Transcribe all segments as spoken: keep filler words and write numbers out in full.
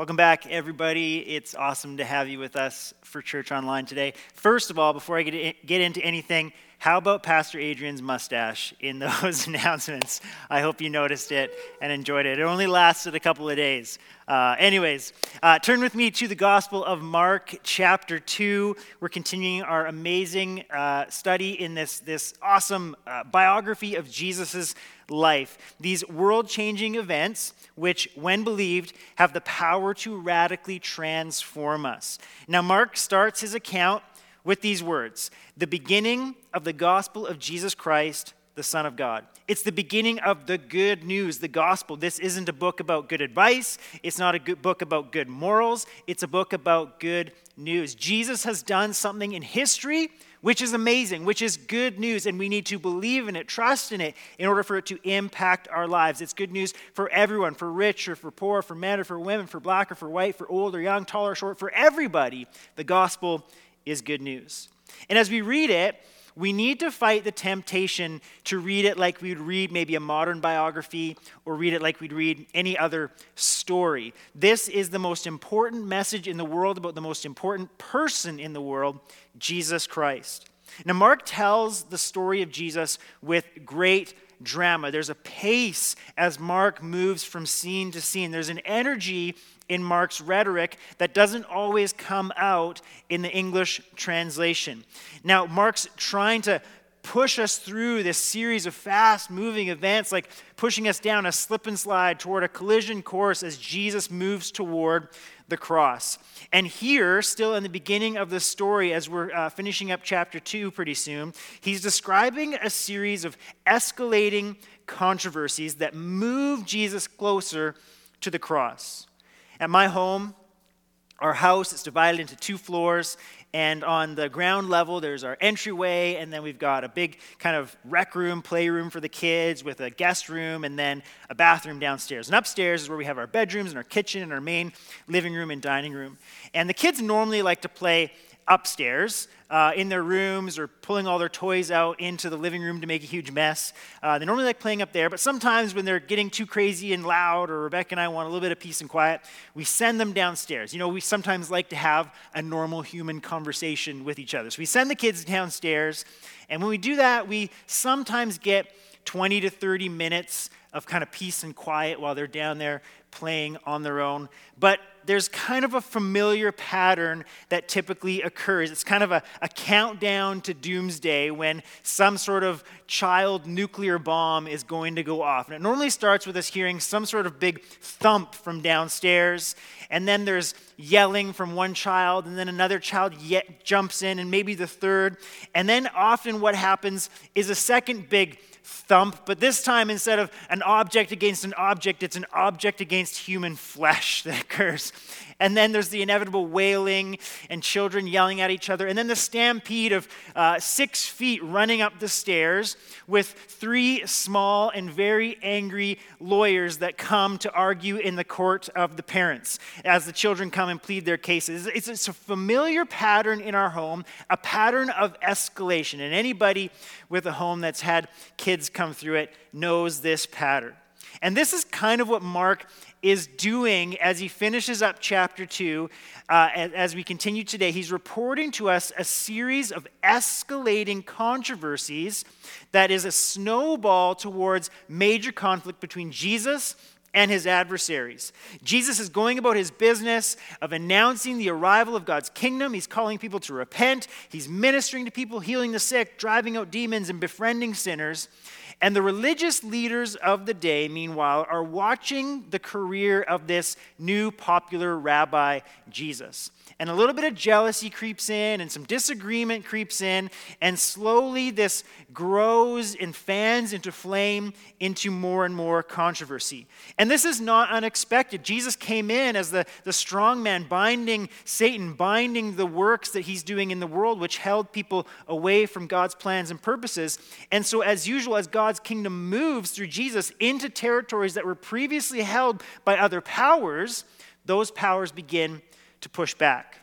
Welcome back, everybody. It's awesome to have you with us for Church Online today. First of all, before I get, get into anything, how about Pastor Adrian's mustache in those announcements? I hope you noticed it and enjoyed it. It only lasted a couple of days. Uh, anyways, uh, turn with me to the Gospel of Mark, chapter two. We're continuing our amazing uh, study in this, this awesome uh, biography of Jesus' life. These world-changing events, which, when believed, have the power to radically transform us. Now, Mark starts his account with these words: the beginning of the gospel of Jesus Christ, the Son of God. It's the beginning of the good news, the gospel. This isn't a book about good advice. It's not a good book about good morals. It's a book about good news. Jesus has done something in history which is amazing, which is good news, and we need to believe in it, trust in it, in order for it to impact our lives. It's good news for everyone, for rich or for poor, for men or for women, for black or for white, for old or young, tall or short, for everybody. The gospel is good news. And as we read it, we need to fight the temptation to read it like we would read maybe a modern biography or read it like we'd read any other story. This is the most important message in the world about the most important person in the world, Jesus Christ. Now, Mark tells the story of Jesus with great drama. There's a pace as Mark moves from scene to scene. There's an energy in Mark's rhetoric that doesn't always come out in the English translation. Now, Mark's trying to push us through this series of fast-moving events, like pushing us down a slip and slide toward a collision course as Jesus moves toward the cross. And here, still in the beginning of the story, as we're uh, finishing up chapter two pretty soon, he's describing a series of escalating controversies that move Jesus closer to the cross. At my home, our house is divided into two floors, and on the ground level, there's our entryway, and then we've got a big kind of rec room, playroom for the kids with a guest room, and then a bathroom downstairs. And upstairs is where we have our bedrooms and our kitchen and our main living room and dining room. And the kids normally like to play upstairs uh, in their rooms or pulling all their toys out into the living room to make a huge mess. Uh, they normally like playing up there, but sometimes when they're getting too crazy and loud, or Rebecca and I want a little bit of peace and quiet, we send them downstairs. You know, we sometimes like to have a normal human conversation with each other. So we send the kids downstairs, and when we do that, we sometimes get twenty to thirty minutes of kind of peace and quiet while they're down there playing on their own. But there's kind of a familiar pattern that typically occurs. It's kind of a, a countdown to doomsday when some sort of child nuclear bomb is going to go off. And it normally starts with us hearing some sort of big thump from downstairs, and then there's yelling from one child, and then another child yet jumps in, and maybe the third. And then often what happens is a second big thump, but this time instead of an object against an object, it's an object against human flesh that occurs. And then there's the inevitable wailing and children yelling at each other. And then the stampede of uh, six feet running up the stairs with three small and very angry lawyers that come to argue in the court of the parents as the children come and plead their cases. It's, it's a familiar pattern in our home, a pattern of escalation. And anybody with a home that's had kids come through it knows this pattern. And this is kind of what Mark is doing as he finishes up chapter two. Uh, as, as we continue today, he's reporting to us a series of escalating controversies that is a snowball towards major conflict between Jesus and his adversaries. Jesus is going about his business of announcing the arrival of God's kingdom. He's calling people to repent. He's ministering to people, healing the sick, driving out demons, and befriending sinners. And the religious leaders of the day, meanwhile, are watching the career of this new popular rabbi, Jesus. And a little bit of jealousy creeps in, and some disagreement creeps in, and slowly this grows and fans into flame into more and more controversy. And this is not unexpected. Jesus came in as the, the strong man, binding Satan, binding the works that he's doing in the world, which held people away from God's plans and purposes. And so as usual, as God's kingdom moves through Jesus into territories that were previously held by other powers, those powers begin to push back.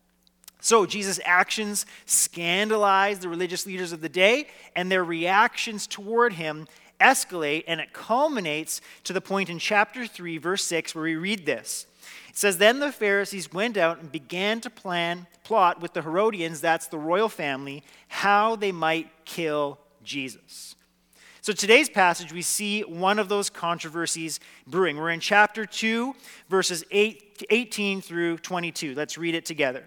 So Jesus' actions scandalize the religious leaders of the day, and their reactions toward him escalate, and it culminates to the point in chapter three, verse six, where we read this. It says, then the Pharisees went out and began to plan, plot with the Herodians, that's the royal family, how they might kill Jesus. So today's passage, we see one of those controversies brewing. We're in chapter two, verses eighteen through twenty-two. Let's read it together.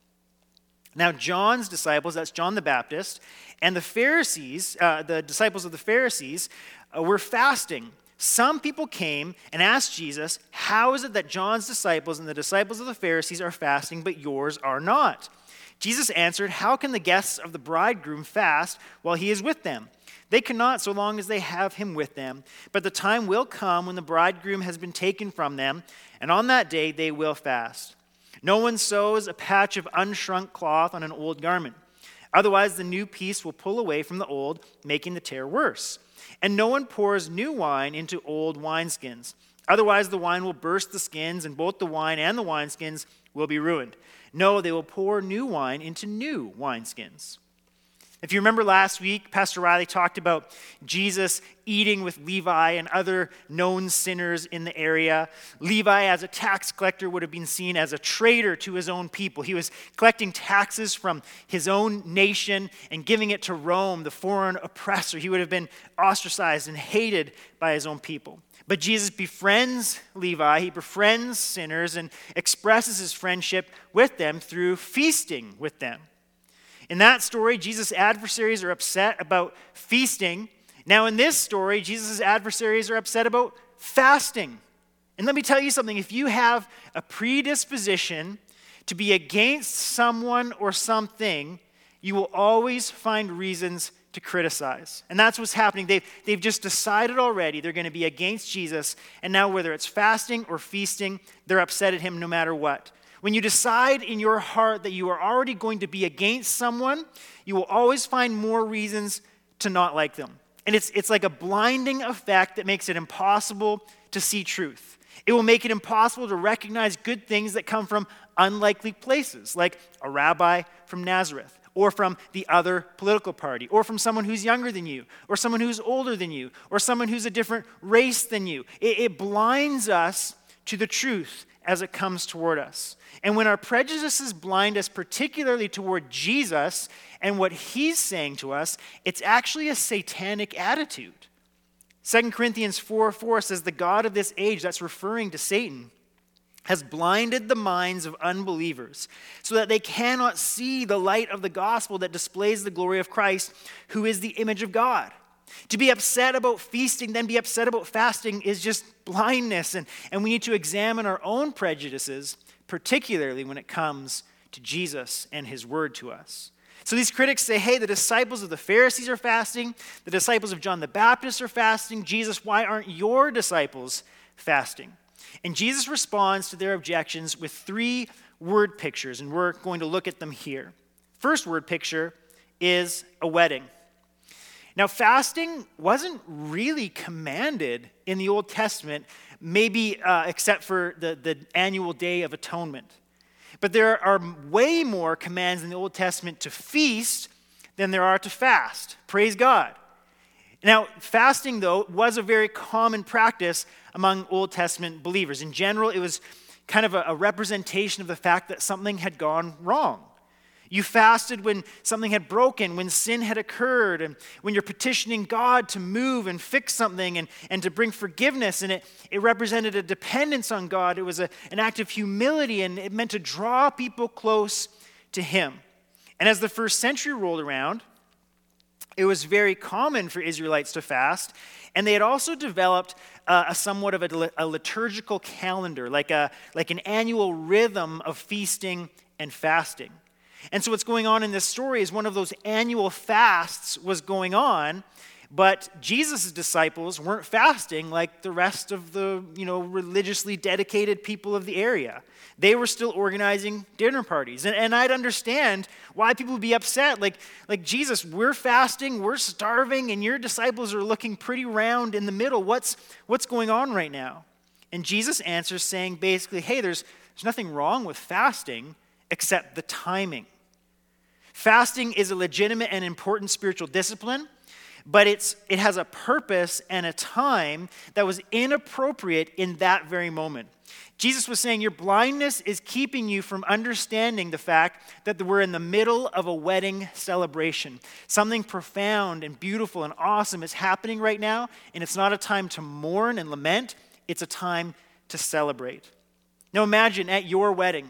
Now John's disciples, that's John the Baptist, and the Pharisees, uh, the disciples of the Pharisees, uh, were fasting. Some people came and asked Jesus, how is it that John's disciples and the disciples of the Pharisees are fasting, but yours are not? Jesus answered, how can the guests of the bridegroom fast while he is with them? They cannot so long as they have him with them. But the time will come when the bridegroom has been taken from them, and on that day they will fast. No one sews a patch of unshrunk cloth on an old garment. Otherwise the new piece will pull away from the old, making the tear worse. And no one pours new wine into old wineskins. Otherwise the wine will burst the skins, and both the wine and the wineskins will be ruined. No, they will pour new wine into new wineskins. If you remember last week, Pastor Riley talked about Jesus eating with Levi and other known sinners in the area. Levi, as a tax collector, would have been seen as a traitor to his own people. He was collecting taxes from his own nation and giving it to Rome, the foreign oppressor. He would have been ostracized and hated by his own people. But Jesus befriends Levi, he befriends sinners and expresses his friendship with them through feasting with them. In that story, Jesus' adversaries are upset about feasting. Now in this story, Jesus' adversaries are upset about fasting. And let me tell you something, if you have a predisposition to be against someone or something, you will always find reasons to criticize. And that's what's happening. They've, they've just decided already they're going to be against Jesus, and now whether it's fasting or feasting, they're upset at him no matter what. When you decide in your heart that you are already going to be against someone, you will always find more reasons to not like them. And it's, it's like a blinding effect that makes it impossible to see truth. It will make it impossible to recognize good things that come from unlikely places, like a rabbi from Nazareth, or from the other political party, or from someone who's younger than you, or someone who's older than you, or someone who's a different race than you. It, it blinds us to the truth as it comes toward us. And when our prejudices blind us particularly toward Jesus and what he's saying to us, it's actually a satanic attitude. Second Corinthians four four says, the God of this age, that's referring to Satan, has blinded the minds of unbelievers so that they cannot see the light of the gospel that displays the glory of Christ, who is the image of God. To be upset about feasting, then be upset about fasting is just blindness. And, and we need to examine our own prejudices, particularly when it comes to Jesus and his word to us. So these critics say, hey, the disciples of the Pharisees are fasting. The disciples of John the Baptist are fasting. Jesus, why aren't your disciples fasting? And Jesus responds to their objections with three word pictures, and we're going to look at them here. First word picture is a wedding. Now, fasting wasn't really commanded in the Old Testament, maybe uh, except for the, the annual Day of Atonement. But there are way more commands in the Old Testament to feast than there are to fast. Praise God. Now, fasting, though, was a very common practice among Old Testament believers. In general, it was kind of a, a representation of the fact that something had gone wrong. You fasted when something had broken, when sin had occurred, and when you're petitioning God to move and fix something and, and to bring forgiveness. And it, it represented a dependence on God. It was a, an act of humility, and it meant to draw people close to him. And as the first century rolled around, it was very common for Israelites to fast. And they had also developed uh, a somewhat of a, a liturgical calendar, like, a, like an annual rhythm of feasting and fasting. And so what's going on in this story is one of those annual fasts was going on, but Jesus' disciples weren't fasting like the rest of the, you know, religiously dedicated people of the area. They were still organizing dinner parties. And, and I'd understand why people would be upset. Like, like, Jesus, we're fasting, we're starving, and your disciples are looking pretty round in the middle. What's, what's going on right now? And Jesus answers saying basically, hey, there's, there's nothing wrong with fasting except the timing. Fasting is a legitimate and important spiritual discipline, but it's it has a purpose and a time that was inappropriate in that very moment. Jesus was saying your blindness is keeping you from understanding the fact that we're in the middle of a wedding celebration. Something profound and beautiful and awesome is happening right now, and it's not a time to mourn and lament, it's a time to celebrate. Now imagine at your wedding,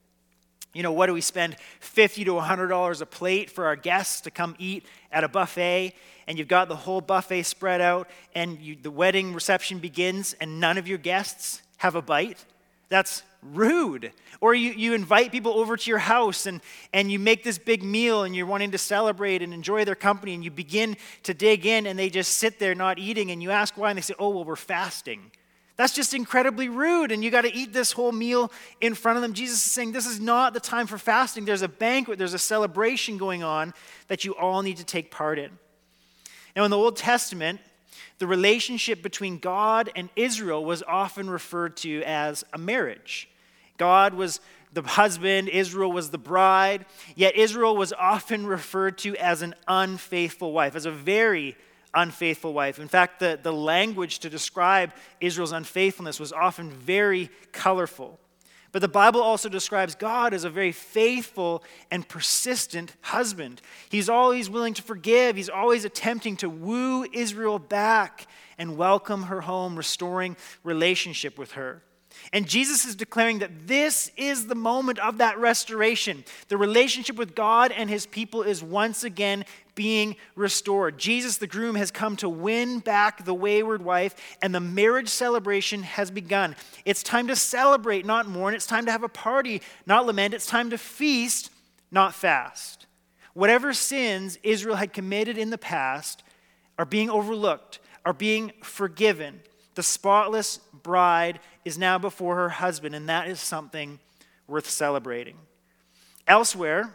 you know, what do we spend fifty to one hundred dollars a plate for our guests to come eat at a buffet, and you've got the whole buffet spread out, and you, the wedding reception begins, and none of your guests have a bite? That's rude. Or you, you invite people over to your house, and, and you make this big meal, and you're wanting to celebrate and enjoy their company, and you begin to dig in, and they just sit there not eating, and you ask why, and they say, oh, well, we're fasting. That's just incredibly rude, and you got to eat this whole meal in front of them. Jesus is saying this is not the time for fasting. There's a banquet, there's a celebration going on that you all need to take part in. Now, in the Old Testament, the relationship between God and Israel was often referred to as a marriage. God was the husband, Israel was the bride, yet Israel was often referred to as an unfaithful wife, as a very unfaithful wife. In fact, the, the language to describe Israel's unfaithfulness was often very colorful. But the Bible also describes God as a very faithful and persistent husband. He's always willing to forgive. He's always attempting to woo Israel back and welcome her home, restoring relationship with her. And Jesus is declaring that this is the moment of that restoration. The relationship with God and his people is once again being restored. Jesus, the groom, has come to win back the wayward wife, and the marriage celebration has begun. It's time to celebrate, not mourn. It's time to have a party, not lament. It's time to feast, not fast. Whatever sins Israel had committed in the past are being overlooked, are being forgiven. The spotless bride is now before her husband, and that is something worth celebrating. Elsewhere,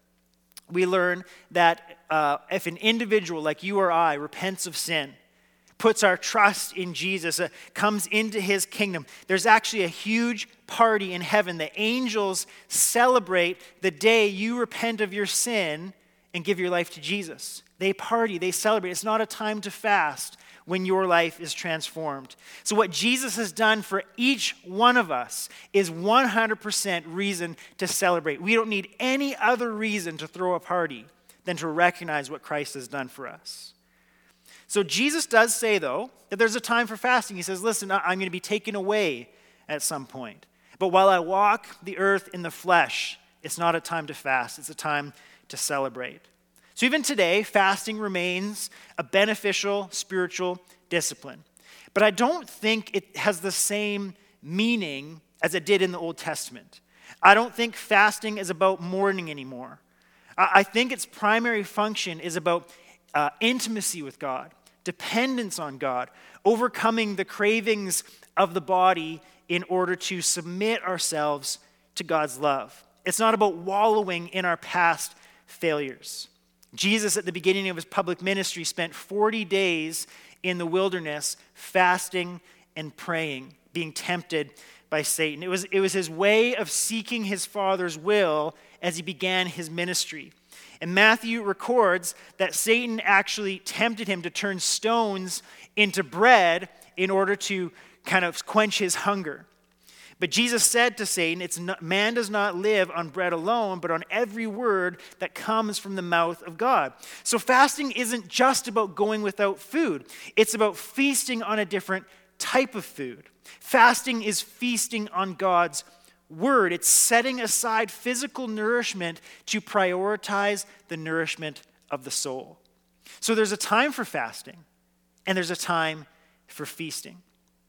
we learn that uh, if an individual like you or I repents of sin, puts our trust in Jesus, uh, comes into his kingdom, there's actually a huge party in heaven. The angels celebrate the day you repent of your sin and give your life to Jesus. They party, they celebrate. It's not a time to fast when your life is transformed. So what Jesus has done for each one of us is one hundred percent reason to celebrate. We don't need any other reason to throw a party than to recognize what Christ has done for us. So Jesus does say, though, that there's a time for fasting. He says, listen, I'm going to be taken away at some point. But while I walk the earth in the flesh, it's not a time to fast. It's a time to celebrate. So even today, fasting remains a beneficial spiritual discipline. But I don't think it has the same meaning as it did in the Old Testament. I don't think fasting is about mourning anymore. I think its primary function is about uh, intimacy with God, dependence on God, overcoming the cravings of the body in order to submit ourselves to God's love. It's not about wallowing in our past failures. Jesus, at the beginning of his public ministry, spent forty days in the wilderness fasting and praying, being tempted by Satan. It was, it was his way of seeking his Father's will as he began his ministry. And Matthew records that Satan actually tempted him to turn stones into bread in order to kind of quench his hunger. But Jesus said to Satan, "It's not, man does not live on bread alone, but on every word that comes from the mouth of God." So fasting isn't just about going without food. It's about feasting on a different type of food. Fasting is feasting on God's word. It's setting aside physical nourishment to prioritize the nourishment of the soul. So there's a time for fasting, and there's a time for feasting.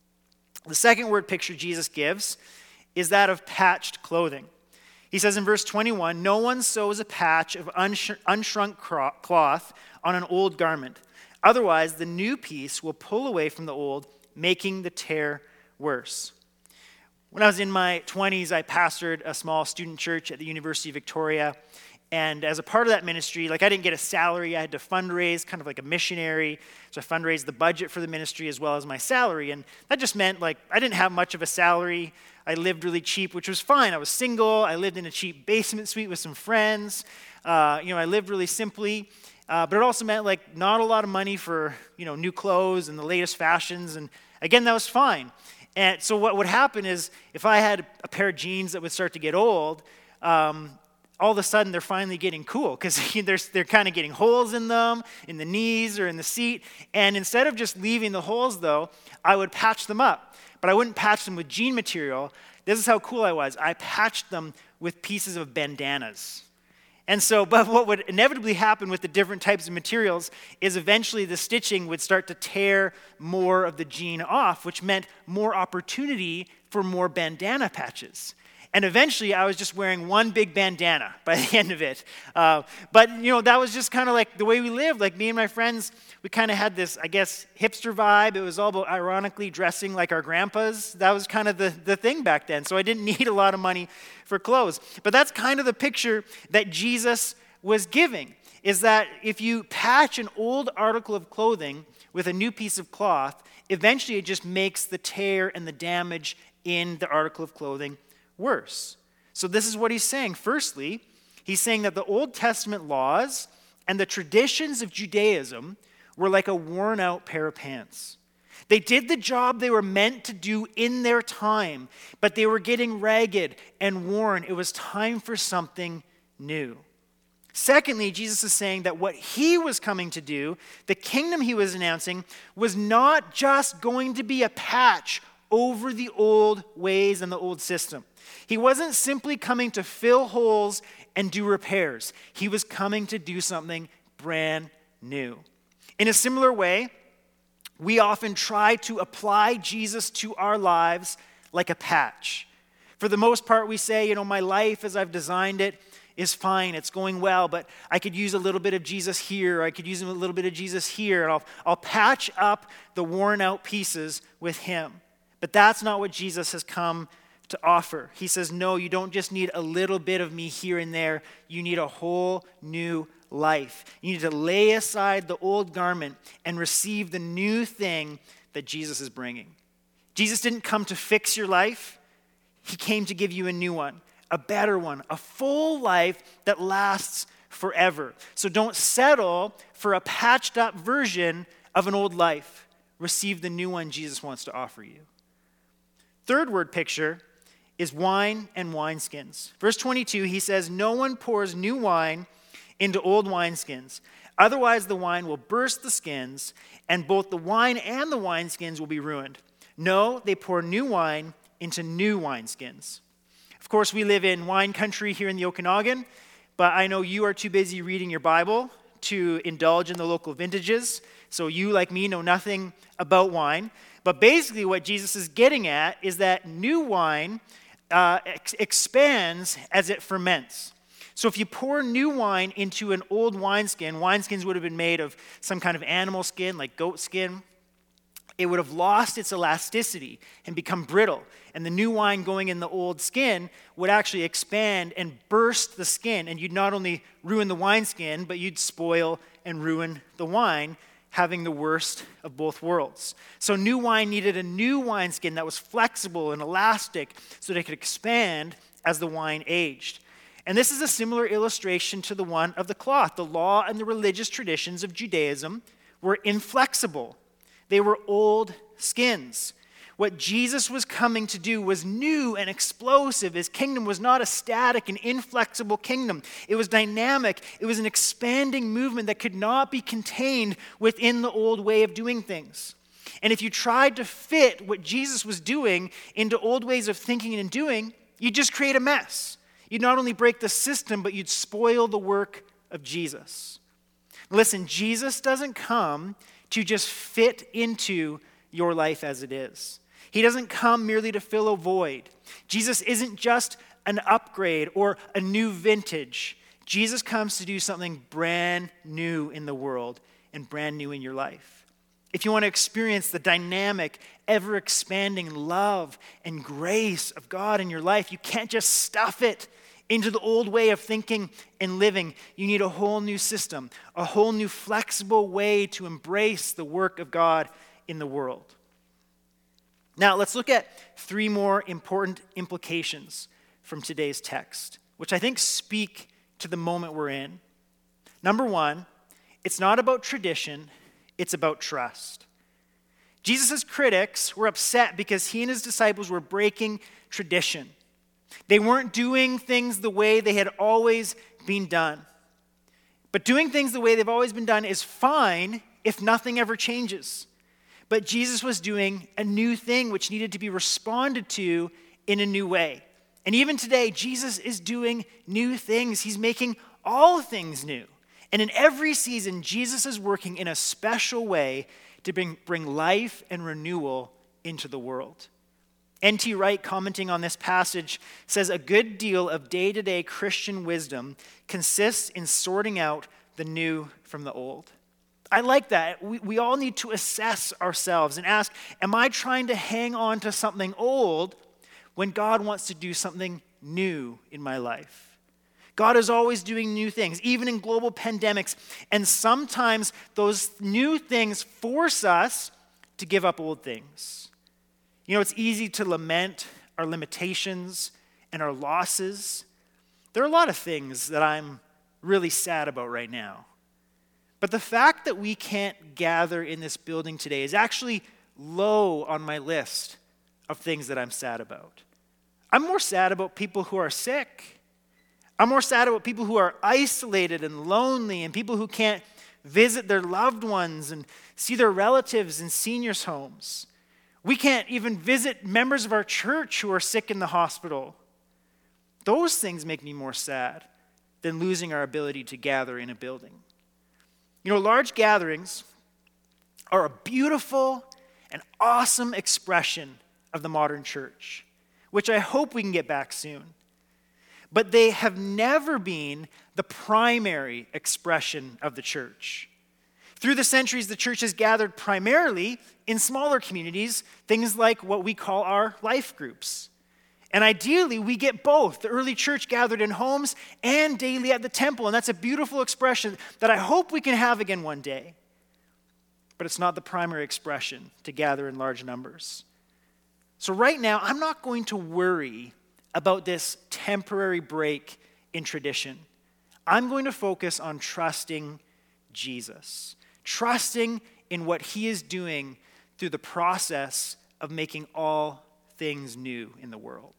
The second word picture Jesus gives is that of patched clothing. He says in verse twenty-one, "No one sews a patch of unsh- unshrunk cloth on an old garment. Otherwise, the new piece will pull away from the old, making the tear worse." When I was in my twenties, I pastored a small student church at the University of Victoria. And as a part of that ministry, like I didn't get a salary, I had to fundraise, kind of like a missionary. So I fundraised the budget for the ministry as well as my salary. And that just meant like I didn't have much of a salary. I lived really cheap, which was fine. I was single. I lived in a cheap basement suite with some friends. Uh, you know, I lived really simply. Uh, but it also meant like not a lot of money for, you know, new clothes and the latest fashions. And again, that was fine. And so what would happen is if I had a pair of jeans that would start to get old, um, all of a sudden they're finally getting cool because they're, they're kind of getting holes in them, in the knees or in the seat. And instead of just leaving the holes though, I would patch them up. But I wouldn't patch them with jean material. This is how cool I was. I patched them with pieces of bandanas. And so, but what would inevitably happen with the different types of materials is eventually the stitching would start to tear more of the jean off, which meant more opportunity for more bandana patches. And eventually, I was just wearing one big bandana by the end of it. Uh, but, you know, that was just kind of like the way we lived. Like me and my friends, we kind of had this, I guess, hipster vibe. It was all about ironically dressing like our grandpas. That was kind of the, the thing back then. So I didn't need a lot of money for clothes. But that's kind of the picture that Jesus was giving, is that if you patch an old article of clothing with a new piece of cloth, eventually it just makes the tear and the damage in the article of clothing worse. So this is what he's saying. Firstly, he's saying that the Old Testament laws and the traditions of Judaism were like a worn out pair of pants. They did the job they were meant to do in their time, but they were getting ragged and worn. It was time for something new. Secondly, Jesus is saying that what he was coming to do, the kingdom he was announcing, was not just going to be a patch over the old ways and the old system. He wasn't simply coming to fill holes and do repairs. He was coming to do something brand new. In a similar way, we often try to apply Jesus to our lives like a patch. For the most part, we say, you know, my life as I've designed it is fine, it's going well, but I could use a little bit of Jesus here, or I could use a little bit of Jesus here, and I'll, I'll patch up the worn out pieces with him. But that's not what Jesus has come to offer. He says, no, you don't just need a little bit of me here and there. You need a whole new life. You need to lay aside the old garment and receive the new thing that Jesus is bringing. Jesus didn't come to fix your life. He came to give you a new one, a better one, a full life that lasts forever. So don't settle for a patched up version of an old life. Receive the new one Jesus wants to offer you. Third word picture is wine and wineskins. Verse twenty-two, he says, no one pours new wine into old wineskins. Otherwise, the wine will burst the skins, and both the wine and the wineskins will be ruined. No, they pour new wine into new wineskins. Of course, we live in wine country here in the Okanagan, but I know you are too busy reading your Bible to indulge in the local vintages. So you, like me, know nothing about wine. But basically what Jesus is getting at is that new wine uh, ex- expands as it ferments. So if you pour new wine into an old wineskin, wineskins would have been made of some kind of animal skin, like goat skin. It would have lost its elasticity and become brittle. And the new wine going in the old skin would actually expand and burst the skin. And you'd not only ruin the wineskin, but you'd spoil and ruin the wine, having the worst of both worlds. So new wine needed a new wineskin that was flexible and elastic so that it could expand as the wine aged. And this is a similar illustration to the one of the cloth. The law and the religious traditions of Judaism were inflexible. They were old skins. What Jesus was coming to do was new and explosive. His kingdom was not a static and inflexible kingdom. It was dynamic. It was an expanding movement that could not be contained within the old way of doing things. And if you tried to fit what Jesus was doing into old ways of thinking and doing, you'd just create a mess. You'd not only break the system, but you'd spoil the work of Jesus. Listen, Jesus doesn't come to just fit into your life as it is. He doesn't come merely to fill a void. Jesus isn't just an upgrade or a new vintage. Jesus comes to do something brand new in the world and brand new in your life. If you want to experience the dynamic, ever-expanding love and grace of God in your life, you can't just stuff it into the old way of thinking and living. You need a whole new system, a whole new flexible way to embrace the work of God in the world. Now, let's look at three more important implications from today's text, which I think speak to the moment we're in. Number one, It's not about tradition, it's about trust. Jesus' critics were upset because he and his disciples were breaking tradition. They weren't doing things the way they had always been done. But doing things the way they've always been done is fine if nothing ever changes. But Jesus was doing a new thing which needed to be responded to in a new way. And even today, Jesus is doing new things. He's making all things new. And in every season, Jesus is working in a special way to bring, bring life and renewal into the world. N T Wright, commenting on this passage, says a good deal of day-to-day Christian wisdom consists in sorting out the new from the old. I like that. We, we all need to assess ourselves and ask, am I trying to hang on to something old when God wants to do something new in my life? God is always doing new things, even in global pandemics. And sometimes those new things force us to give up old things. You know, it's easy to lament our limitations and our losses. There are a lot of things that I'm really sad about right now. But the fact that we can't gather in this building today is actually low on my list of things that I'm sad about. I'm more sad about people who are sick. I'm more sad about people who are isolated and lonely and people who can't visit their loved ones and see their relatives in seniors' homes. We can't even visit members of our church who are sick in the hospital. Those things make me more sad than losing our ability to gather in a building. You know, large gatherings are a beautiful and awesome expression of the modern church, which I hope we can get back soon. But they have never been the primary expression of the church. Through the centuries, the church has gathered primarily in smaller communities, things like what we call our life groups. And ideally, we get both. The early church gathered in homes and daily at the temple, and that's a beautiful expression that I hope we can have again one day. But it's not the primary expression to gather in large numbers. So right now, I'm not going to worry about this temporary break in tradition. I'm going to focus on trusting Jesus, trusting in what he is doing through the process of making all things new in the world.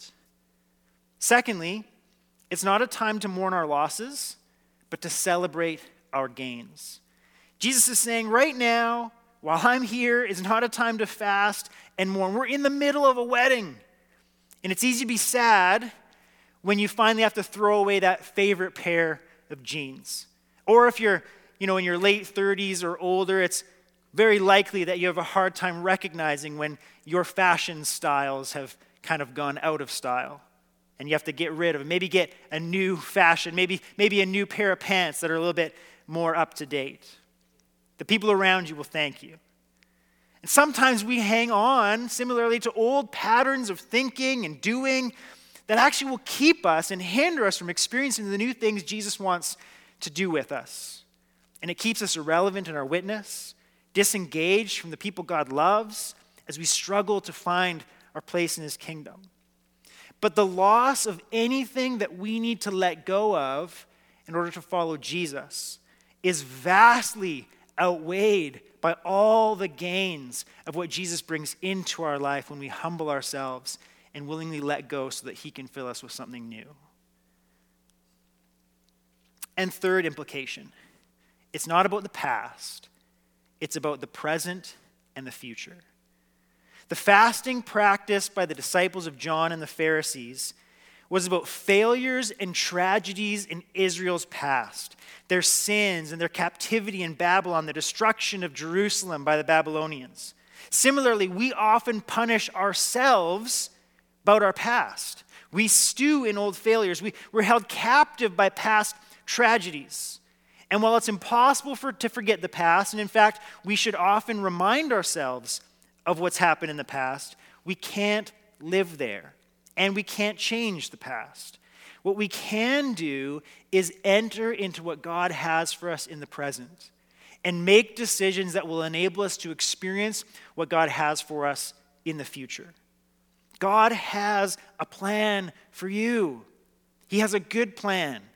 Secondly, it's not a time to mourn our losses, but to celebrate our gains. Jesus is saying right now, while I'm here, is not a time to fast and mourn. We're in the middle of a wedding. And it's easy to be sad when you finally have to throw away that favorite pair of jeans. Or if you're, you know, in your late thirties or older, it's very likely that you have a hard time recognizing when your fashion styles have kind of gone out of style. And you have to get rid of it. Maybe get a new fashion, maybe, maybe a new pair of pants that are a little bit more up to date. The people around you will thank you. And sometimes we hang on, similarly, to old patterns of thinking and doing that actually will keep us and hinder us from experiencing the new things Jesus wants to do with us. And it keeps us irrelevant in our witness, disengaged from the people God loves as we struggle to find our place in his kingdom. But the loss of anything that we need to let go of in order to follow Jesus is vastly outweighed by all the gains of what Jesus brings into our life when we humble ourselves and willingly let go so that he can fill us with something new. And third implication, it's not about the past, it's about the present and the future. The fasting practiced by the disciples of John and the Pharisees was about failures and tragedies in Israel's past, their sins and their captivity in Babylon, the destruction of Jerusalem by the Babylonians. Similarly, we often punish ourselves about our past. We stew in old failures. We, we're held captive by past tragedies. And while it's impossible for, to forget the past, and in fact, we should often remind ourselves of what's happened in the past, we can't live there. And we can't change the past. What we can do is enter into what God has for us in the present and make decisions that will enable us to experience what God has for us in the future. God has a plan for you. He has a good plan,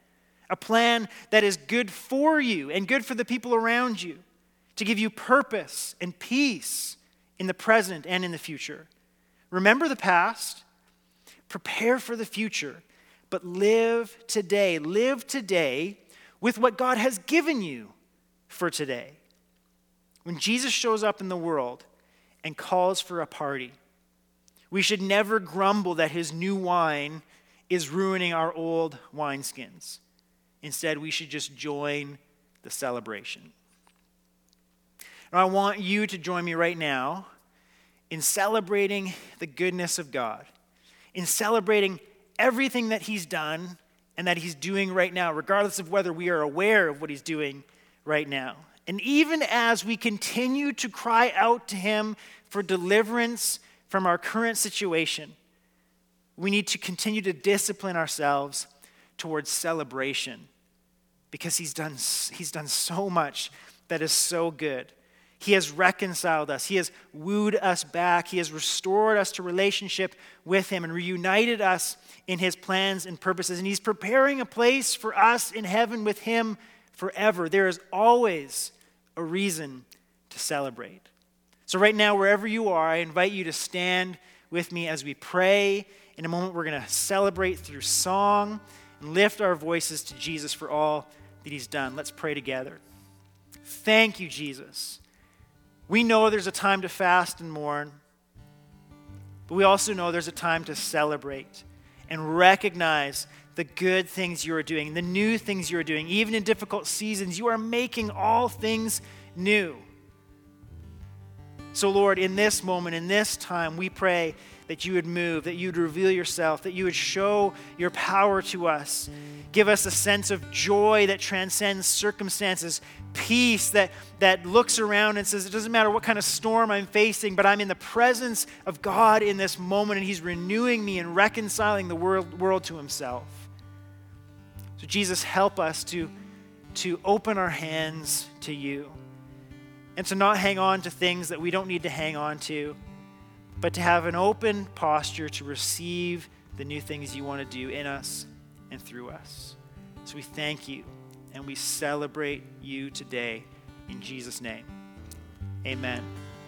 a plan that is good for you and good for the people around you, to give you purpose and peace in the present and in the future. Remember the past, prepare for the future, but live today. Live today with what God has given you for today. When Jesus shows up in the world and calls for a party, we should never grumble that his new wine is ruining our old wineskins. Instead, we should just join the celebration. And I want you to join me right now in celebrating the goodness of God, in celebrating everything that he's done and that he's doing right now, regardless of whether we are aware of what he's doing right now. And even as we continue to cry out to him for deliverance from our current situation, we need to continue to discipline ourselves towards celebration, because he's done, he's done so much that is so good. He has reconciled us. He has wooed us back. He has restored us to relationship with him and reunited us in his plans and purposes. And he's preparing a place for us in heaven with him forever. There is always a reason to celebrate. So right now, wherever you are, I invite you to stand with me as we pray. In a moment, we're going to celebrate through song and lift our voices to Jesus for all that he's done. Let's pray together. Thank you, Jesus. We know there's a time to fast and mourn, but we also know there's a time to celebrate and recognize the good things you are doing, the new things you are doing. Even in difficult seasons, you are making all things new. So Lord, in this moment, in this time, we pray that you would move, that you would reveal yourself, that you would show your power to us. Give us a sense of joy that transcends circumstances, peace that, that looks around and says, it doesn't matter what kind of storm I'm facing, but I'm in the presence of God in this moment, and he's renewing me and reconciling the world, world to himself. So Jesus, help us to, to open our hands to you and to not hang on to things that we don't need to hang on to, but to have an open posture to receive the new things you want to do in us and through us. So we thank you and we celebrate you today in Jesus' name. Amen.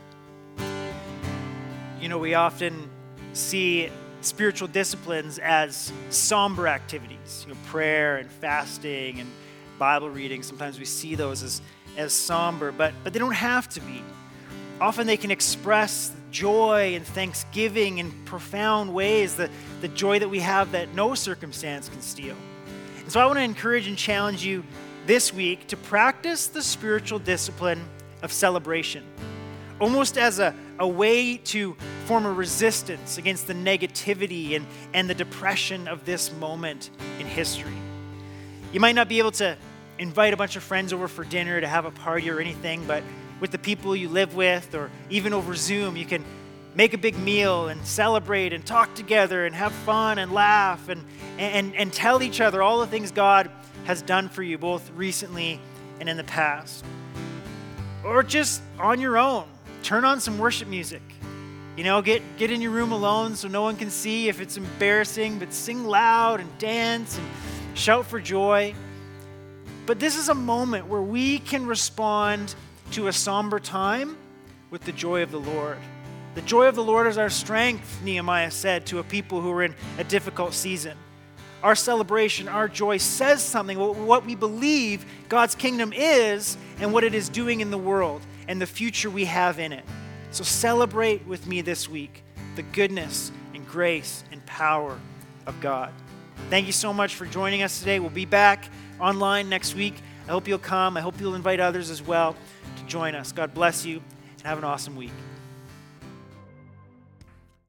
You know, we often see spiritual disciplines as somber activities, you know, prayer and fasting and Bible reading. Sometimes we see those as, as somber, but, but they don't have to be. Often they can express joy and thanksgiving in profound ways, the, the joy that we have that no circumstance can steal. And so I want to encourage and challenge you this week to practice the spiritual discipline of celebration, almost as a, a way to form a resistance against the negativity and, and the depression of this moment in history. You might not be able to invite a bunch of friends over for dinner to have a party or anything, but with the people you live with, or even over Zoom, you can make a big meal and celebrate and talk together and have fun and laugh and, and, and tell each other all the things God has done for you, both recently and in the past. Or just on your own, turn on some worship music. You know, get, get in your room alone so no one can see if it's embarrassing, but sing loud and dance and shout for joy. But this is a moment where we can respond to a somber time with the joy of the Lord. The joy of the Lord is our strength, Nehemiah said to a people who were in a difficult season. Our celebration, our joy says something about what we believe God's kingdom is and what it is doing in the world and the future we have in it. So celebrate with me this week the goodness and grace and power of God. Thank you so much for joining us today. We'll be back online next week. I hope you'll come. I hope you'll invite others as well to join us. God bless you and have an awesome week.